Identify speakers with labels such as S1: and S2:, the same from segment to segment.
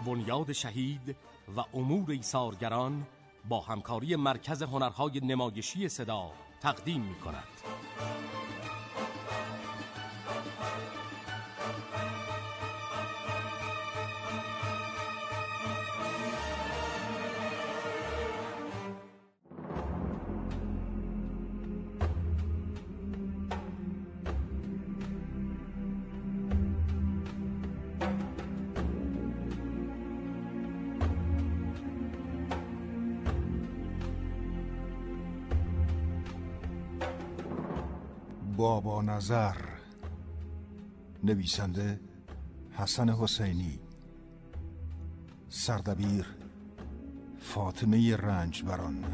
S1: بنیاد شهید و امور ایثارگران با همکاری مرکز هنرهای نمایشی صدا تقدیم می‌کند.
S2: بابا نظر، نویسنده حسن حسینی، سردبیر فاطمه رنجبران.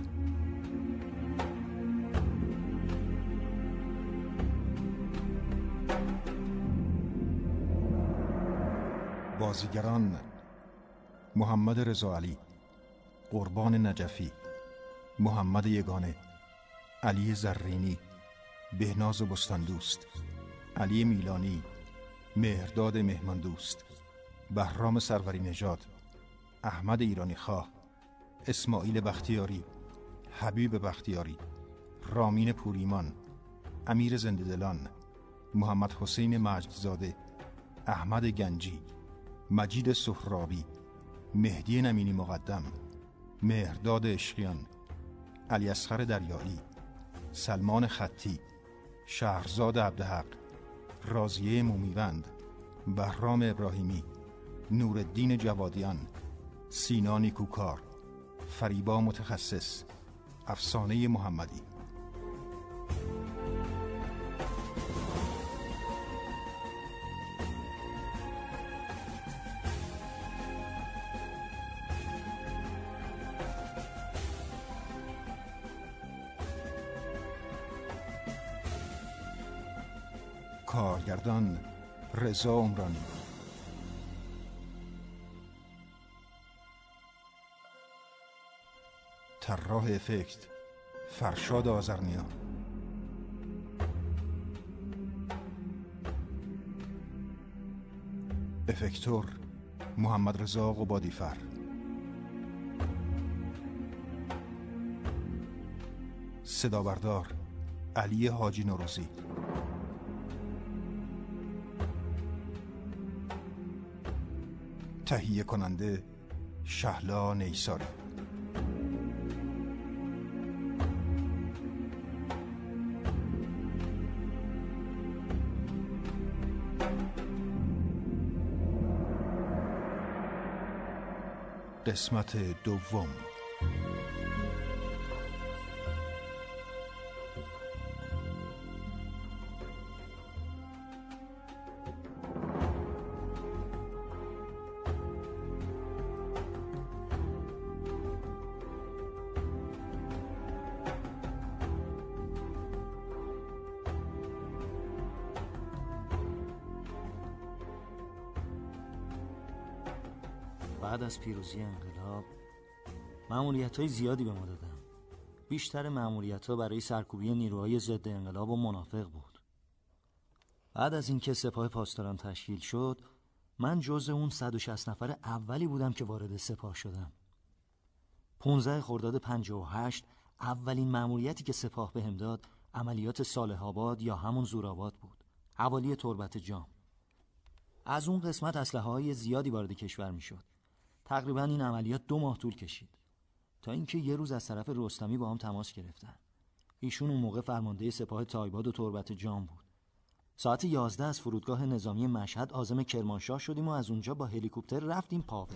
S2: بازیگران: محمد رضا علی، قربان نجفی، محمد یگانه، علی زرینی، بهناز بستاندوست، علی میلانی، مهرداد مهماندوست، بهرام سروری نژاد، احمد ایرانی خواه، اسماعیل بختیاری، حبیب بختیاری، رامین پوریمان، امیر زنده‌دلان، محمد حسین مجدزاده، احمد گنجی، مجید سهرابی، مهدی نمینی مقدم، مهرداد عشقیان، علی اصغر دریایی، سلمان خطی، شهرزاد عبدحق، راضیه مومیوند، بهرام ابراهیمی، نورالدین جوادیان، سینا نیکوکار، فریبا متخصص، افسانه محمدی. کارگردان: رضا عمرانی. طراح افکت: فرشاد آذرنیا. افکتور: محمد رضا قبادیفر. صدابردار: علی حاجی نوروزی. تهیه کننده: شهلا نیساری. قسمت دوم.
S3: بعد از پیروزی انقلاب مأموریت‌های زیادی به ما دادن. بیشتر مأموریت‌ها برای سرکوبی نیروهای ضد انقلاب و منافق بود. بعد از اینکه سپاه پاسداران تشکیل شد، من جزء اون 160 نفر اولی بودم که وارد سپاه شدم. 15 خرداد 58 اولین مأموریتی که سپاه بهم داد عملیات صالح آباد یا همون زورآباد بود، حوالی تربت جام. از اون قسمت اسلحه‌های زیادی وارد کشور میشد. تقریبا این عملیات 2 ماه طول کشید تا اینکه یه روز از طرف رستمی با هم تماس گرفتن. ایشون اون موقع فرمانده سپاه تایباد و تربت جام بود. ساعت 11 از فرودگاه نظامی مشهد عازم کرمانشاه شدیم و از اونجا با هلیکوپتر رفتیم پاور.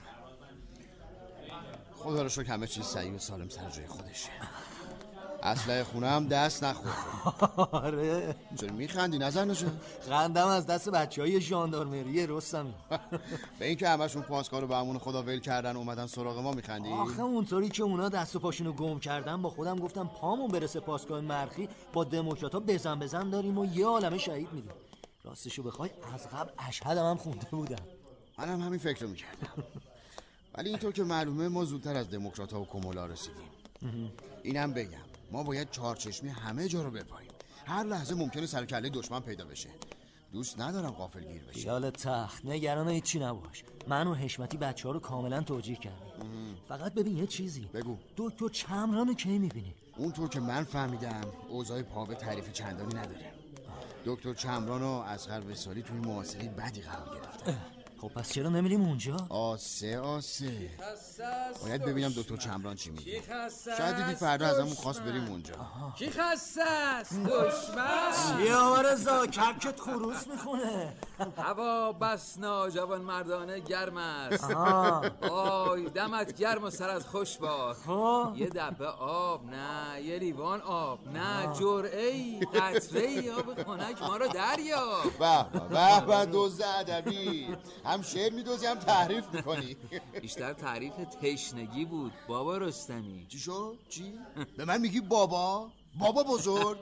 S4: خدا رو شکر همه چیز صحیح و سالم سر جای خودشه. اسلحه خونه هم دست نخورد.
S3: آره.
S4: چرا میخندی نظر نشه؟
S3: خندم از دست بچهای ژاندارمری رستمی.
S4: به این که همشون پاسکار رو به امون خدا ول کردن اومدن سراغ ما میخندی؟
S3: آخه اونطوری که اونا دست و پاشونو گم کردن با خودم گفتم پامون برسه پاسگاه مرخی با دموکرات‌ها بزن داریم و یه عالمه شهید میدیم. راستشو بخوای از قبل اشهدم هم خونده بودم.
S4: منم همین فکر رو میکردم. ولی اینطور که معلومه ما زودتر از دموکرات‌ها و کمولا رسیدیم. اینم بگم ما باید چهارچشمی همه جا رو بپاییم. هر لحظه ممکنه سرکله دشمن پیدا بشه. دوست ندارم غافلگیر بشی.
S3: خیال تخت، نگران هیچی نباش. من و حشمتی بچه‌ها رو کاملا توجیه کردیم. فقط ببین یه چیزی.
S4: بگو.
S3: دکتر چمران کی می‌بینی؟
S4: اونطور که من فهمیدم اوضاع پاوه تعریف چندانی نداره. دکتر چمران و اصغر وصالی توی معاصری بدی قرار گرفتن.
S3: خب پس چرا نمیریم اونجا؟
S4: آسه باید ببینم دکتر چمران چی میگه. شاید دیدی فردا ازمون خواست بریم اونجا.
S5: کی خسته است؟ دشمن.
S3: یا رضا کبکت خروس میکنه.
S5: هوا بس ناجوان مردانه گرم است. آی دمت گرم و سرت خوش باد. یه دبه آب نه، یه لیوان آب نه، جرعه‌ای قطره‌ای آب خنک ما رو دریاب.
S4: به دوز ادبی، هم شعر میدوزی هم تعریف میکنی.
S5: بیشتر تعریف تشنگی بود بابا رستمی.
S4: چی شد؟ چی؟ به من میگی بابا بزرگ؟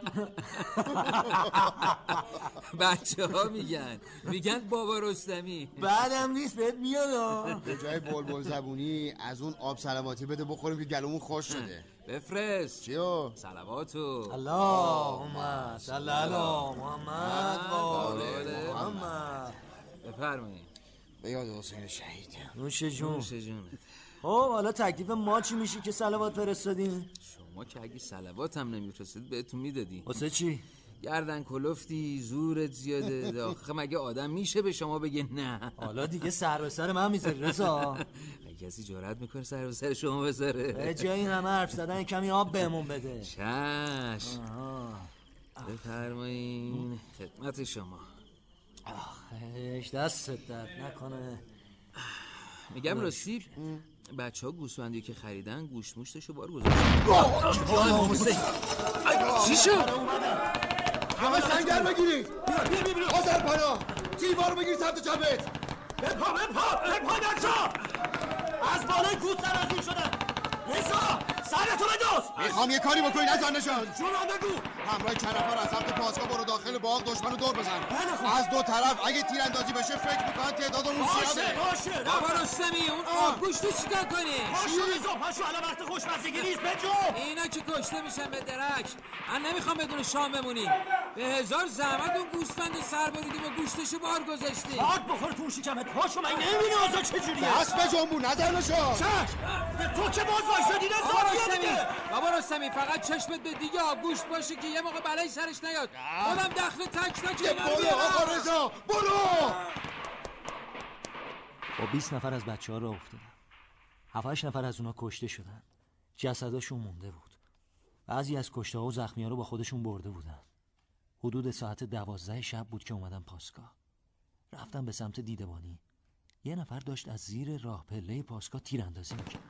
S5: بچه ها میگن بابا رستمی.
S3: بعدم نیست بهت میاد.
S4: به جای بلبل زبونی از اون آب صلواتی بده بخوریم که گلومون خوش شده.
S5: بفرست.
S4: چیو؟
S5: صلواتو.
S3: اللهم صل علی محمد و آل محمد.
S5: بفرمایید.
S4: به یاد حسین شهید.
S3: نوش جون.
S5: خب
S3: حالا تکلیف ما چی میشه که صلوات فرستادین؟
S5: شما که اگه صلوات هم نمیفرستید بهتون میدادی.
S3: واسه چی؟
S5: گردن کلفتی، زورت زیاده. آخه مگه آدم میشه به شما بگه نه؟
S3: حالا دیگه سر به سر من میذاری رضا.
S5: اگه کسی جرأت میکنه سر به سر شما بذاره؟
S3: به جای این همه حرف زدن کمی آب بهمون بده.
S5: چشم. بفرمایین خدمت شما.
S3: آخش دستت درد نکنه.
S5: میگم رسید بچه ها گوسفندی که خریدن گوشموشتشو بار گذاشتن. چی شد؟
S4: همه سنگر بگیرید. آذرپانا تیوار بگیرید سمت چپت.
S3: بپا بچه از بالای کوت سرازیر شدن. رضا سرتو بدوز.
S4: میخوام یه کاری بکنی نزار نشان.
S3: جونم بگو.
S4: همراه چرفا از سمت پاسگاه برو داخل باغ دشمنو دور بزن. از دو طرف اگه تیراندازی بشه فکر میکنن تعدادمون زیاده.
S3: باشه
S5: بابا رستمی اون آبگوشتو چیکار کنی؟
S3: پاشو الان وقت خوشمزگی نیست بجو.
S5: اینا که کشته میشن به درک. من نمیخوام بدون شام بمونی. به هزار زحمت اون گوسفند سر بریدیم و گوشتشو بار گذاشتیم.
S3: خاک بخور تو شکمت. پاشو من نمیبینی اوضاع چجوریه.
S4: دست به جنبو نظر نشان.
S3: تو که باز وایسادی
S5: بابا رستمی فقط چشمت به دیگه آبگوشت باشه که یه موقع بلایی سرش نیاد. خودم دخل تک نکنم.
S4: برو آقا رضا برو.
S3: با 20 نفر از بچه‌ها راه افتادن. 7-8 نفر از اونا کشته شدن. جسداشون مونده بود. بعضی از کشته‌ها و زخمی‌ها رو با خودشون برده بودن. حدود ساعت 12 شب بود که اومدم پاسگاه. رفتم به سمت دیدبانی. یه نفر داشت از زیر راه پله پاسگاه تیراندازی می‌کرد.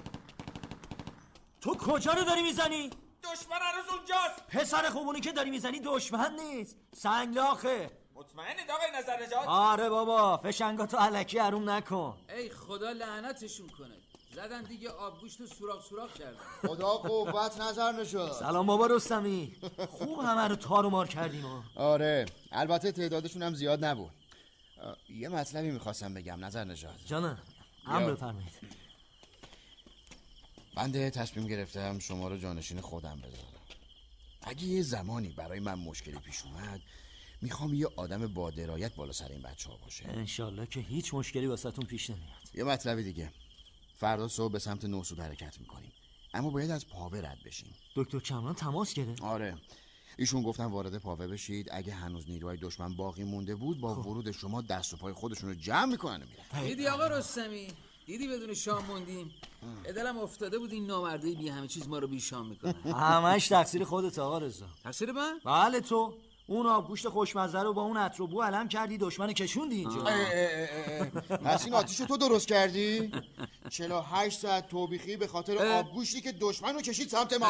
S3: تو کجا رو داری میزنی؟
S6: دشمن هنوز اونجاست.
S3: پسر خوبونی که داری میزنی دشمن نیست، سنگلاخه.
S6: مطمئنید آقای نظر نجات؟
S3: آره بابا، فشنگاتو الکی حروم نکن.
S5: ای خدا لعنتشون کنه. زدن دیگه آبگوشت و سوراخ کردن.
S4: خدا قوت نظر نشد.
S3: سلام بابا رستمی. خوب همه رو تار و مار کردیم.
S4: آره البته تعدادشون هم زیاد نبود. یه مطلبی میخواستم بگم نظر نجات.
S3: جانم امر فرمایید.
S4: بنده تصمیم گرفتم شما رو جانشین خودم بذارم. اگه یه زمانی برای من مشکلی پیش اومد میخوام یه آدم با درایت بالا سر این بچه ها باشه.
S3: انشالله که هیچ مشکلی واسهتون پیش نمیاد.
S4: یه مطلب دیگه، فردا صبح به سمت نوسود حرکت میکنیم، اما باید از پاوه رد بشیم.
S3: دکتر چمران تماس گرفت؟
S4: آره ایشون گفتن وارد پاوه بشید، اگه هنوز نیروهای دشمن باقی مونده بود با ورود شما دست و پای خودشون رو جمع میکنن و میرن.
S5: دیدی آقا رستمی؟ دیدی بدون شام موندیم؟ دلم افتاده بود این نامردی بی همه چیز ما رو بی شام میکنه.
S3: همش تقصیر خودت آقا رضا.
S5: تقصیر من؟
S3: بله تو. اون آبگوشت خوشمزه رو با اون عطر و بو علم کردی، دشمن کشوندی اینجا.
S4: پس این آتیشو تو درست کردی؟ 48 ساعت توبیخی به خاطر آبگوشتی که دشمن رو کشید سمت ما.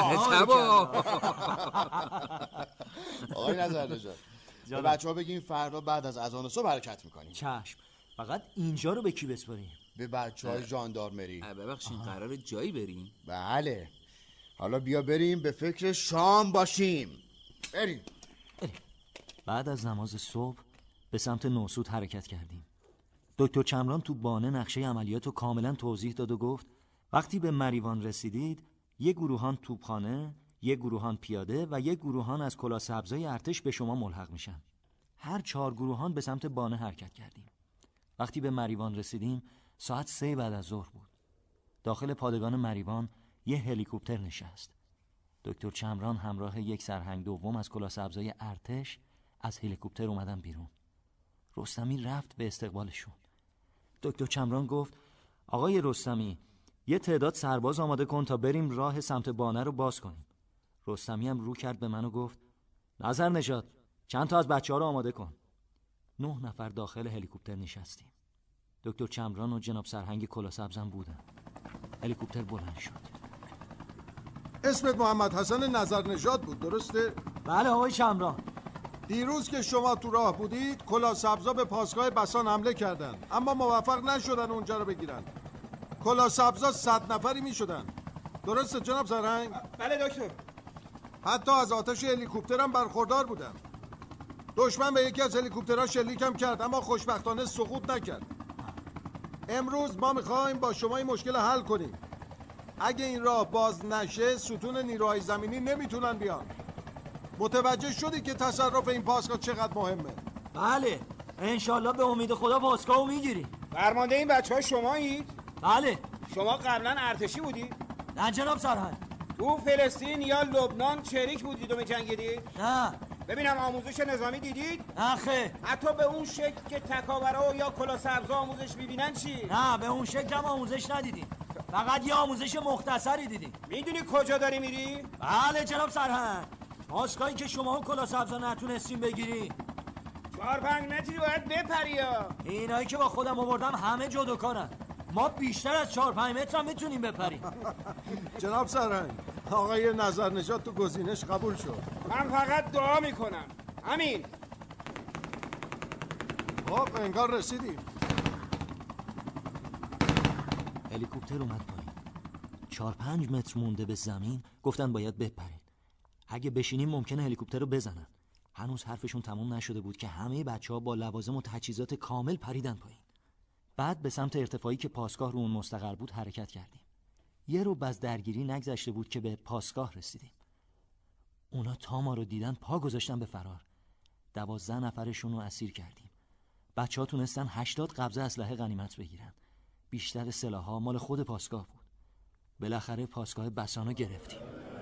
S4: آقای نظر نجات به بچه ها بگیم فردا بعد از اذان صبح حرکت میکنیم.
S3: چشم. فقط اینجا رو به کی بسپاریم؟
S4: به بچه های ژاندارمری.
S5: ببخشید قرار جایی بریم؟
S4: بله حالا بیا بریم به فکر شام باشیم. بریم.
S3: بعد از نماز صبح به سمت نوسود حرکت کردیم. دکتر چمران تو بانه نقشه عملیات رو کاملا توضیح داد و گفت وقتی به مریوان رسیدید یک گروهان توپخانه، یک گروهان پیاده و یک گروهان از کلاه سبزای ارتش به شما ملحق میشن. هر 4 گروهان به سمت بانه حرکت کردیم. وقتی به مریوان رسیدیم ساعت 3 بعد از ظهر بود. داخل پادگان مریوان یه هلیکوپتر نشست. دکتر چمران همراه یک سرهنگ دوم از کلاه سبزای ارتش از هلیکوپتر اومدن بیرون. رستمی رفت به استقبالشون. دکتر چمران گفت آقای رستمی، یه تعداد سرباز آماده کن تا بریم راه سمت بانه رو باز کنیم. رستمی هم رو کرد به من و گفت نظر نژاد، چند تا از بچه‌ها رو آماده کن. 9 نفر داخل هلیکوپتر نشستیم. دکتر چمران و جناب سرهنگ کلاه سبزم بودن. هلیکوپتر بلند شد.
S7: اسمت محمد حسن نظر نژاد بود، درسته؟
S3: بله آقای چمران.
S7: دیروز که شما تو راه بودید کلاه سبزا به پاسگاه بسان حمله کردن، اما موفق نشدن اونجا رو بگیرن. کلاه سبزا 100 نفری میشدن، درسته جناب سرهنگ؟
S6: بله دکتر.
S7: حتی از آتش هلیکوپتر هم برخوردار بودن. دشمن به یکی از هلیکوپترها شلیکم کرد اما خوشبختانه سقوط نکرد. امروز ما میخوایم با شما این مشکل حل کنیم. اگه این راه باز نشه ستون نیروهای زمینی نمیتونن بیان. متوجه شدی که تصرف این پاسگاه چقدر مهمه؟
S3: بله، انشالله به امید خدا پاسگاهو میگیری.
S6: فرمانده این بچه‌ها شمایید؟
S3: بله.
S6: شما قبلا ارتشی بودی؟
S3: نه جناب سرهنگ.
S6: تو فلسطین یا لبنان شریک بودید و می‌جنگیدید؟
S3: نه.
S6: ببینم آموزش نظامی دیدید؟
S3: نه خیر.
S6: حتی به اون شکل که تکاورا یا کلاه سبزا آموزش می‌بینن چی؟
S3: نه، به اون شکل هم آموزش ندیدیم. فقط یه آموزش مختصری دیدیم.
S6: میدونی کجا داری میری؟
S3: بله جناب سرهنگ. پاسگاهی که شما و کلاه سبزا نتونستیم بگیری.
S6: 4-5 متری باید بپری ها.
S3: اینایی که با خودم آوردم همه جودوکارن. ما بیشتر از 4-5 متر هم میتونیم بپریم.
S7: جناب سرهنگ، آقای نظر نژاد تو گزینش قبول شد.
S6: من فقط دعا میکنم. همین.
S7: خب انگار رسیدیم.
S3: هلیکوپتر اومد پایین. 4-5 متر مونده به زمین. گفتن باید بپرین. اگه بشینیم ممکنه هلیکوپتر رو بزنن. هنوز حرفشون تموم نشده بود که همه بچه‌ها با لوازم و تجهیزات کامل پریدن پایین. بعد به سمت ارتفاعی که پاسگاه رو اون مستقر بود حرکت کردیم. یه رو از درگیری نگذشته بود که به پاسگاه رسیدیم. اونا تا ما رو دیدن پا گذاشتن به فرار. 12 نفرشون رو اسیر کردیم. بچه‌ها تونستن 80 قبضه اسلحه غنیمت بگیرن. بیشتر سلاح‌ها مال خود پاسگاه بود. بالاخره پاسگاه بسانو گرفتیم.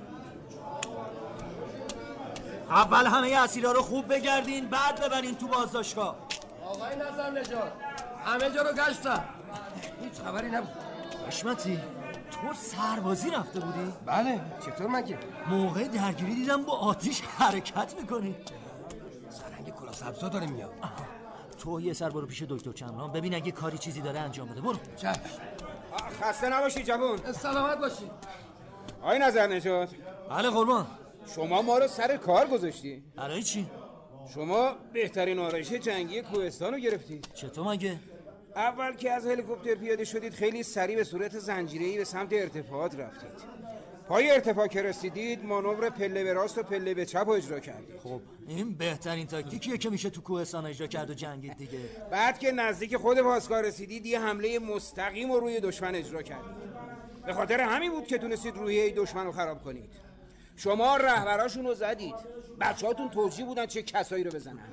S3: اول همه اسیرا رو خوب بگردین، بعد ببرین تو بازداشتگاه.
S8: آقای نظر نژاد، همه جا رو گشتم، هیچ خبری نبود.
S3: حشمتی، تو سربازی رفته بودی؟
S8: بله، چطور مگه؟
S3: موقع درگیری دیدم با آتش حرکت میکنی.
S8: سرهنگ کلاه سبزا داره میاد.
S3: تو یه سر برو پیش دکتر چمران، ببین اگه کاری چیزی داره انجام بده. برو.
S8: چشم.
S6: خسته نباشی جوون.
S8: سلامت باشی.
S6: آقای نظر نژاد.
S3: بله قربان.
S6: شما ما رو سر کار گذاشتی.
S3: برای چی؟
S6: شما بهترین آرایش جنگی کوهستان رو گرفتید.
S3: چطور مگه؟
S6: اول که از هلیکوپتر پیاده شدید خیلی سریع به صورت زنجیره‌ای به سمت ارتفاعات رفتید. پای ارتفاع که رسیدید مانور پله به راست و پله به چپ رو اجرا کردید.
S3: خب این بهترین تاکتیکیه که میشه تو کوهستان اجرا کرد و جنگید دیگه.
S6: بعد که نزدیک خود پاسگاه رسیدید یه حمله مستقیم رو روی دشمن اجرا کردید. به خاطر همین بود که تونستید روحیه دشمن رو خراب کنید. شما رهبراشون رو زدید. بچه‌هاتون توجیه بودن چه کسایی رو بزنن.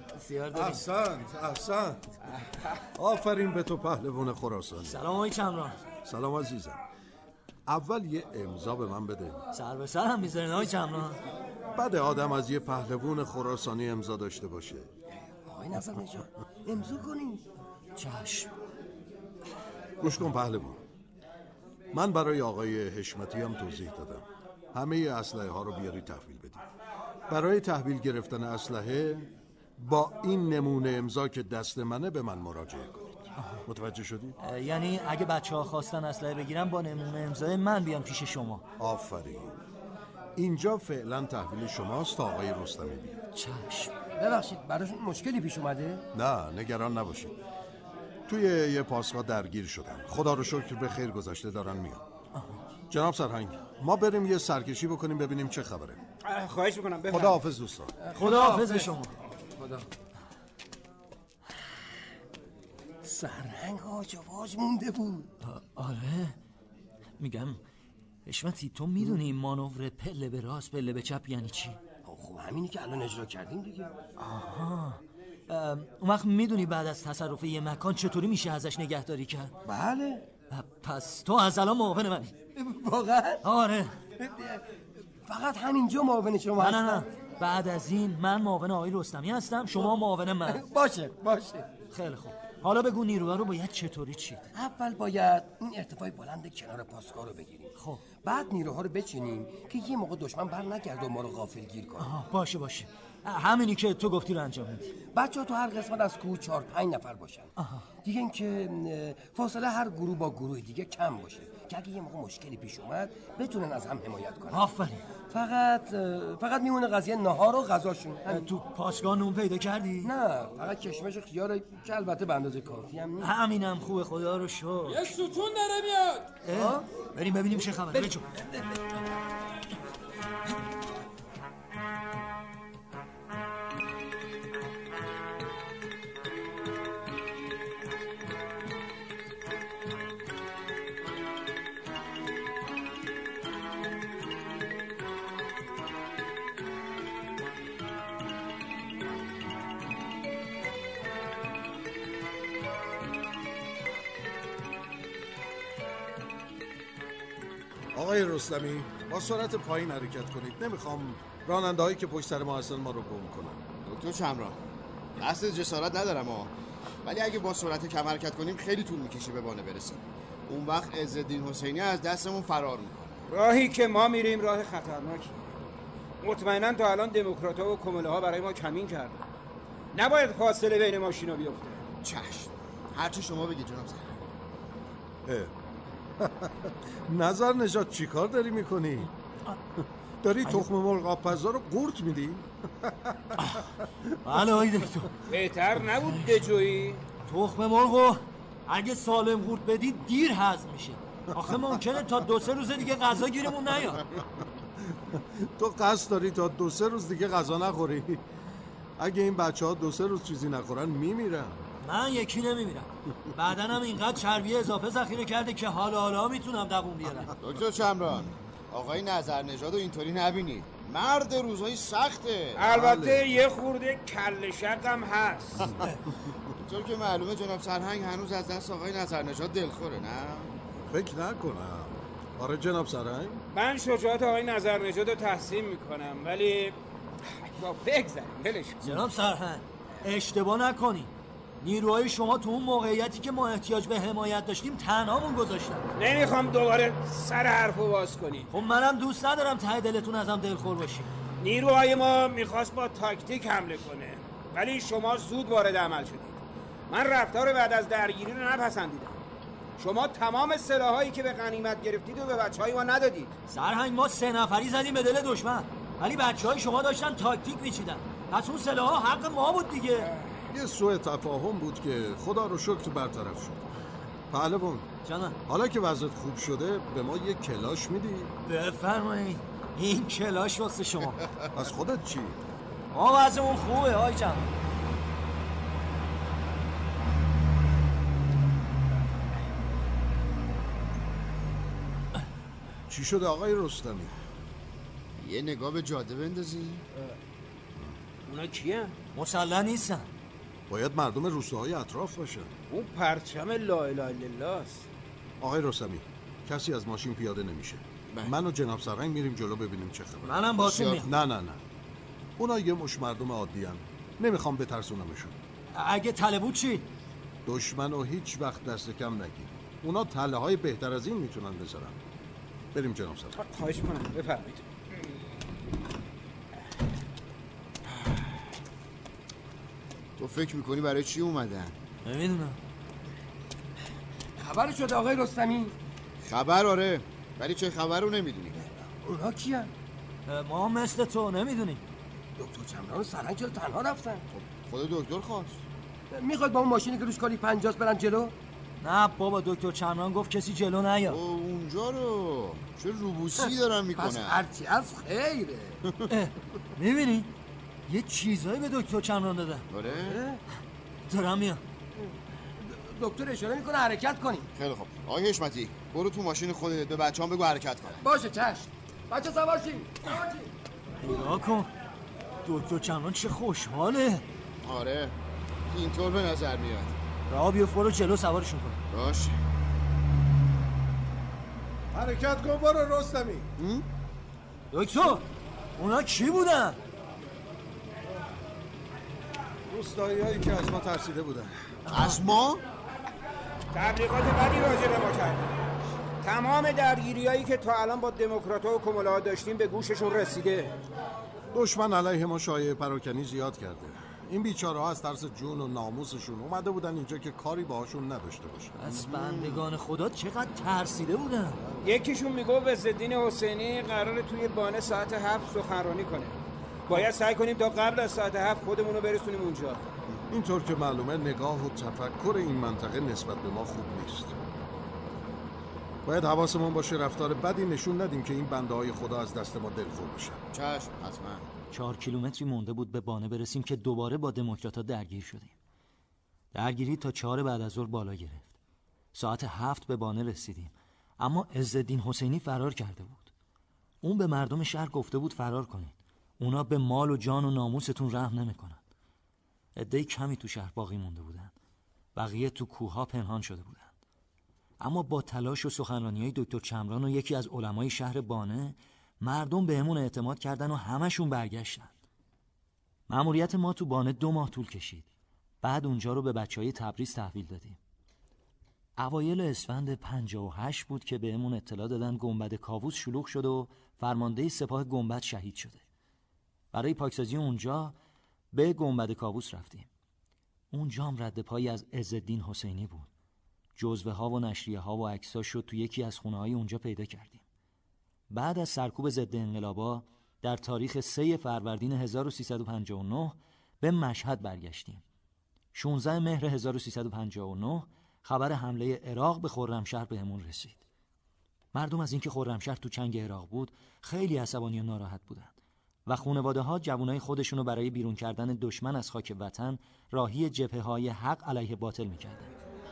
S7: احسنت. آفرین به تو پهلوان خراسانی.
S3: سلام آقای چمران.
S7: سلام عزیزم. اول یه امضا به من بده.
S3: سر به سر هم میذارین آقای چمران.
S7: بعد آدم از یه پهلوان خراسانی امضا داشته باشه.
S8: آقای نظر نژاد، امضا کنین.
S3: چشم.
S7: گوش کن پهلوان، من برای آقای حشمتی هم توضیح دادم. همه اسلحه ها رو بیاری تحویل بدید. برای تحویل گرفتن اسلحه با این نمونه امضا که دست منه به من مراجعه کنید. متوجه شدید؟
S3: یعنی اگه بچه‌ها خواستن اسلحه بگیرن با نمونه امضای من بیان پیش شما.
S7: آفرین. اینجا فعلا تحویل شماست تا آقای رستمی بیاد.
S3: چشم.
S8: ببخشید، براشون مشکلی پیش اومده؟
S7: نه نگران نباشید. توی یه پاسگاه درگیر شدن. خدا رو شکر به خیر گذشته، دارن میان. جناب سرهنگ، ما بریم یه سرکشی بکنیم ببینیم چه خبره.
S6: خواهش میکنم.
S7: خدا حافظ دوستان.
S3: خدا حافظ شما.
S8: خدا. سرهنگ هاج واج مونده بود.
S3: آره. میگم حشمتی، تو میدونی مانور پله به راست پله به چپ یعنی چی؟
S8: خب همینی که الان اجرا کردیم دیگه.
S3: آها. اون وقت میدونی بعد از تصرف یه مکان چطوری میشه ازش نگهداری کرد؟
S8: بله.
S3: پس تو از الان معاون منی؟
S8: واقعا؟
S3: آره.
S8: فقط همینجا معاون شما هستم؟
S3: نه بعد از این من معاون آقای رستمی هستم، شما معاون من.
S8: باشه.
S3: خیلی خوب. حالا بگو نیروها رو باید چطوری چید؟
S8: اول باید این ارتفاع بلند کنار پاسگاه رو بگیریم.
S3: خب
S8: بعد نیروها رو بچینیم که یه موقع دشمن بر نگرده و ما رو غافلگیر کنه.
S3: باشه همینی که تو گفتی رو انجام میدی.
S8: بچه‌ها تو هر قسمت از کوه 4-5 نفر باشن. دیگه اینکه فاصله هر گروه با گروه دیگه کم باشه که اگه یه موقع مشکلی پیش اومد بتونن از هم حمایت کنن.
S3: آفرین.
S8: فقط میمونه قضیه نهار و غذاشون.
S3: تو پاسگاه نون پیدا کردی؟
S8: نه، فقط کشمش و خیار که البته به اندازه کافی هم نیست.
S3: همینم خوبه، خدا رو شکر.
S5: یه ستون داره میاد.
S3: بریم ببینیم چه خبره. بچو.
S7: آقای رستمی با سرعت پایین حرکت کنید. نمیخوام راننده هایی که پشت سر ما هستن ما رو گم کنن.
S4: دکتر چمران قصد جسارت ندارم ولی اگه با سرعت کم حرکت کنیم خیلی طول میکشه به بانه برسیم. اون وقت عزالدین حسینی از دستمون فرار میکنه.
S6: راهی که ما میریم راه خطرناکی. مطمئنا تا الان دموکرات‌ها و کمله ها برای ما کمین کردن. نباید فاصله بین ماشینا بیفته.
S4: چشم، هرچی شما بگید جناب زهران.
S7: نظر نژاد چی کار داری میکنی؟ داری تخم مرغ آبپزا رو قورت میدی؟
S3: بله آقای دکتر.
S6: بهتر نبود دجویی؟
S3: تخم مرغو اگه سالم قورت بدی دیر هضم میشه. آخه ممکنه تا 2-3 روز دیگه غذا گیرمون نیاد.
S7: تو قصد داری تا 2-3 روز دیگه غذا نخوری؟ اگه این بچه‌ها 2-3 روز چیزی نخورن میمیرن.
S3: من یکی نمیمیرم. بدنم اینقدر چربی اضافه ذخیره کرده که حالا میتونم دووم بیارم.
S4: دکتر چمران آقای نظر نژاد رو اینطوری نبینید. مرد روزهای سخته.
S6: البته یه خورده کله شق هم هست.
S4: اینطور که معلومه جناب سرهنگ هنوز از دست آقای نظر نژاد دلخوره، نه؟
S7: فکر نکنم. آره جناب سرهنگ.
S6: من شجاعت آقای نظر نژاد رو تحسین میکنم ولی با بگذاریم ولش.
S3: جناب سرهنگ اشتباه نکنی. نیروهای شما تو اون موقعیتی که ما احتیاج به حمایت داشتیم تنهامون گذاشتن.
S6: نمیخوام دوباره سر حرفو باز کنی.
S3: خب منم دوست ندارم ته دلتون ازم دلخور باشی.
S6: نیروهای ما میخواست با تاکتیک حمله کنه ولی شما زود وارد عمل شدید. من رفتار بعد از درگیری رو نپسندیدم. شما تمام سلاحایی که به غنیمت گرفتید و به بچهای ما ندادید.
S3: سرهنگ ما 3 نفری زدیم به دل دشمن ولی بچهای شما داشتن تاکتیک میچیدن. پس اون سلاح‌ها حق ما بود دیگه.
S7: یه سوء تفاهم بود که خدا رو شکر برطرف شد. پهلوان
S3: جانم،
S7: حالا که وضعیت خوب شده به ما یه کلاش میدی؟
S3: بفرمایید. این کلاش واسه شما.
S7: از خودت چی؟
S3: ما وضعمون خوبه آقای جان.
S7: چی شده آقای رستمی؟
S4: یه نگاه به جاده بندازی؟
S6: اونا کیه؟
S3: مسلح نیستن.
S7: باید مردم روستاهای اطراف باشن.
S6: اون پرچم لا اله الا الله است.
S7: آقای رستمی کسی از ماشین پیاده نمیشه. من و جناب سرهنگ میریم جلو ببینیم چه خبره.
S3: منم باهاتون میام.
S7: نه اونا یه مش مردم عادی ان. نمیخوام بترسونمشون.
S3: اگه تله بود چی؟
S7: دشمنو هیچ وقت دست کم نگیر. اونا تله های بهتر از این میتونن بذارن. بریم جناب سرهنگ.
S6: خواهش کنم بفرمایید.
S4: تو فکر میکنی برای چی اومدن؟
S3: نمیدونم.
S8: خبر شده آقای رستمی؟
S4: خبر آره ولی چه خبر رو نمیدونی.
S8: اونا کیان؟
S3: ما مثل تو نمیدونیم.
S8: دکتر چمران و سرهنگ چرا تنها رفتن؟
S4: خود دکتر خواست.
S8: میخواد با اون ماشینی که روش کاری 50 برن جلو؟
S3: نه بابا دکتر چمران گفت کسی جلو نیا.
S4: اونجا رو چه روبوسی دارن میکنن.
S8: پس هرچی از خیره.
S3: میبینی؟ یه چیزایی به دکتر چمران دادن.
S4: آره؟
S3: دارم میام.
S8: دکتر اشاره میکنه حرکت کنیم.
S4: خیلی خوب. آقای حشمتی برو تو ماشین خودت به بچه‌ام بگو حرکت کنن.
S8: باشه چشم. بچه سوار شید.
S3: نگاه کن. دکتر چمران چه خوشحاله.
S4: آره اینطور به نظر میاد.
S3: راه بیفت، برو جلو سوارشون کن.
S4: باشه.
S7: حرکت کن، برو رستمی.
S3: دکتر اونا کی بودن؟
S7: روستایی‌هایی که از ما ترسیده بودن.
S4: از ما؟
S6: تبلیغات بدی راجع به ما کردن. تمام درگیریایی که تا الان با دموکرات‌ها و کموناها داشتیم به گوششون رسیده.
S7: دشمن علیه ما شایعه پراکنی زیاد کرده. این بیچاره‌ها از ترس جون و ناموسشون اومده بودن اینجا که کاری باهاشون نداشته باشه.
S3: از بندگان خدا چقدر ترسیده بودن.
S6: یکیشون میگفت عزالدین حسینی قراره توی بانه ساعت 7 سخنرانی کنه. باید سعی کنیم تا قبل از ساعت 7 خودمون رو برسونیم اونجا.
S7: اینطور که معلومه نگاه و تفکر این منطقه نسبت به ما خوب نیست. باید حواسمون باشه رفتار بدی نشون ندیم که این بنده های خدا از دست ما دلخور بشن.
S4: چشم حتما.
S3: 4 کیلومتری مونده بود به بانه برسیم که دوباره با دموکرات‌ها درگیر شدیم. درگیری تا 4 بعد از ظهر بالا گرفت. ساعت 7 به بانه رسیدیم، اما عزالدین حسینی فرار کرده بود. اون به مردم شهر گفته بود فرار کنید. اونا به مال و جان و ناموستون رحم نمی‌کنن. عده کمی تو شهر باقی مونده بودن. بقیه تو کوه‌ها پنهان شده بودن. اما با تلاش و سخنرانی‌های دکتر چمران و یکی از علمای شهر بانه، مردم بهمون اعتماد کردن و همشون برگشتن. مأموریت ما تو بانه 2 ماه طول کشید. بعد اونجا رو به بچهای تبریز تحویل دادیم. اوایل اسفند 58 بود که بهمون اطلاع دادن گنبد کاووس شلوغ شده و فرمانده سپاه گنبد شهید شده. برای پاکسازی اونجا به گنبد کاووس رفتیم. اونجا هم رد پایی از عزالدین حسینی بود. جزوه ها و نشریه ها و عکس‌ها شد تو یکی از خونه های اونجا پیدا کردیم. بعد از سرکوب ضد انقلابا در تاریخ 3 فروردین 1359 به مشهد برگشتیم. 16 مهر 1359 خبر حمله عراق به خرمشهر بهمون رسید. مردم از اینکه خرمشهر تو چنگ عراق بود خیلی عصبانی و ناراحت بودند و خانواده ها جوانای خودشونو برای بیرون کردن دشمن از خاک وطن راهی جبهه‌های حق علیه باطل می‌کردن.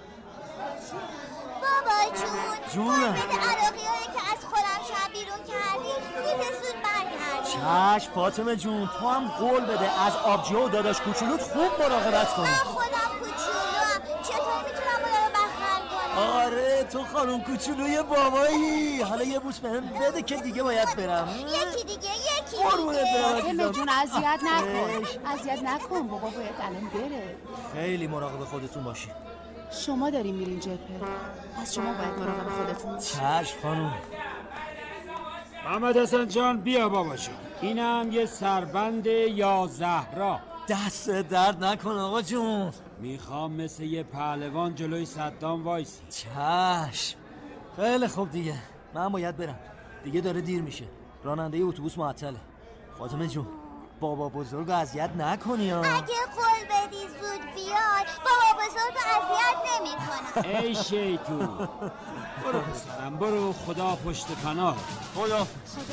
S9: بابا
S3: جونم
S9: بده عراقی‌هایی که از خرمشهر بیرون کردی زود برگردی.
S3: چشم فاطمه جون، تو هم قول بده از آبجو و داداش کوچولوت خوب مراقبت کنی.
S9: من خودم کوچولوام، چطور میتونم اونا رو بخل کنم؟
S3: آره تو خانم کوچولوی بابایی. حالا یه بوس بهم بده که دیگه باید برم.
S9: یکی دیگه
S10: فاطمه جون اذیت نکن. اذیت نکن، بابا باید الان بره.
S3: خیلی مراقب خودتون باشین.
S10: شما دارین میرین جبهه، پس شما باید مراقب خودتون باشین.
S3: چشم خانم.
S6: محمد حسن جان بیا بابا جان. اینم یه سربند یا زهرا.
S3: دست درد نکن آقا جون.
S6: میخوام مثل یه پهلوان جلوی صدام وایس.
S3: چشم. خیلی خوب دیگه، من باید برم دیگه، داره دیر میشه. راننده اتوبوس معطله. فاطمه جون بابا بزرگ اذیت نکنی ها.
S9: اگه قول بدی زود بیای بابا بزرگ اذیت نمی‌کنم.
S6: ای شیطون برو پسرم برو، خدا پشت پناه.
S3: خدا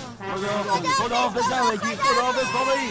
S3: زندگی، خدا بابایی.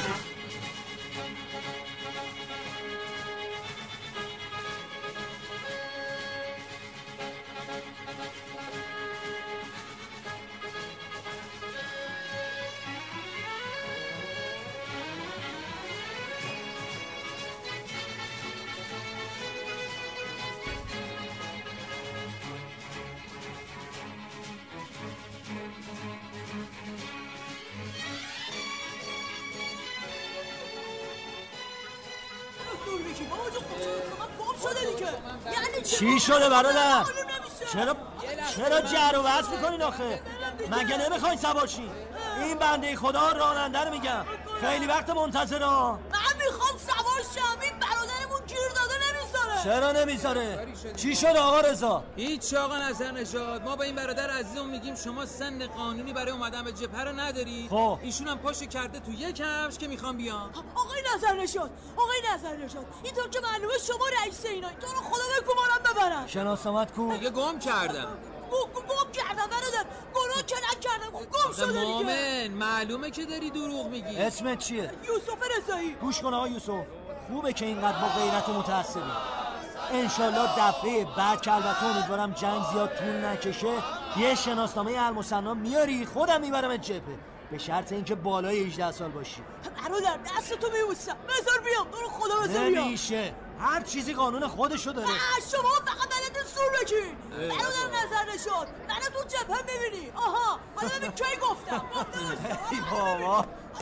S3: چی شده برادر؟ چرا جر و بحث میکنین آخه؟ مگه نمیخواین سوار شین؟ این بنده خدا راننده رو میگم، خیلی وقت منتظرم.
S11: من میخوام سوار شم، این برادرمون گیر داده نمیذاره.
S3: چرا نمیذاره؟ چی شد آقا رضا؟
S5: هیچ آقا نظر نشاد. ما با این برادر عزیزمون میگیم شما سن قانونی برای اومدن به جبهه رو نداری.
S3: خب
S5: ایشون هم پاشو کرده تو یک کفش که میخوام بیان.
S11: آقای نظر نشاد اینطور که معلومه شما رئیس اینایی، تو رو خدا بگو منم ببرن.
S3: شناسامت کو؟
S5: دیگه گم کردم.
S11: گم کردم برادر، گناه که نکردم، گم شده دیگه.
S5: مومن معلومه که داری دروغ میگی.
S3: اسمت چیه؟
S11: یوسف رضایی.
S3: گوش کن آقا یوسف، خوبه که اینقدر با غیرت متعصبی. انشالله دفعه بعد که البته امیدوارم جنگ زیاد طول نکشه یه شناسنامه المثنا میاری، خودم میبرم جبهه، به شرط اینکه بالای 18 سال باشی.
S11: برادر دستتو میبوسم، بذار بیام، تو رو خدا بذار بیام.
S3: نمیشه، هر چیزی قانون خودشو داره.
S11: شما فقط بلدین سور بکین. منو در نظر نشد. منو تو جبهه میبینی. آها حالا ببین کی گفتم.
S3: ای بابا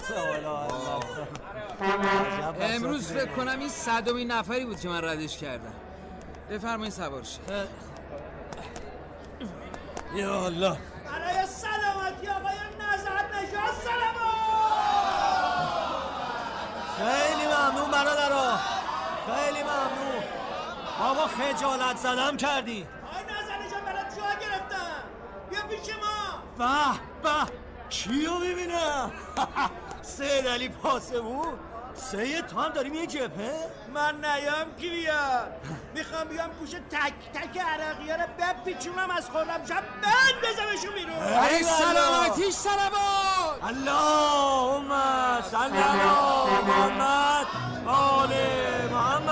S5: امروز فکر کنم این 100مین نفری بود که من ردش کردم. بفرمایید سوار شید.
S3: یا الله
S11: برای سلامتی آقای نظر نژاد سلام.
S3: خیلی ممنون برادرها، خیلی ممنون. بابا خجالت زدم کردی.
S11: آقای نظر نژاد برات جا گرفتم. بیا پیش ما.
S3: به کیو میبینم؟ سید علی پاسبون. سید تو هم داریم یه جبهه؟
S11: من نیام کی بیاد. میخوام بیام پوش تک تک عراقی ها رو بپیچونم از خرمشهر بندازمشون بیرون.
S5: برای سلامتیش سلامات.
S3: اللهم صل علی محمد آل محمد.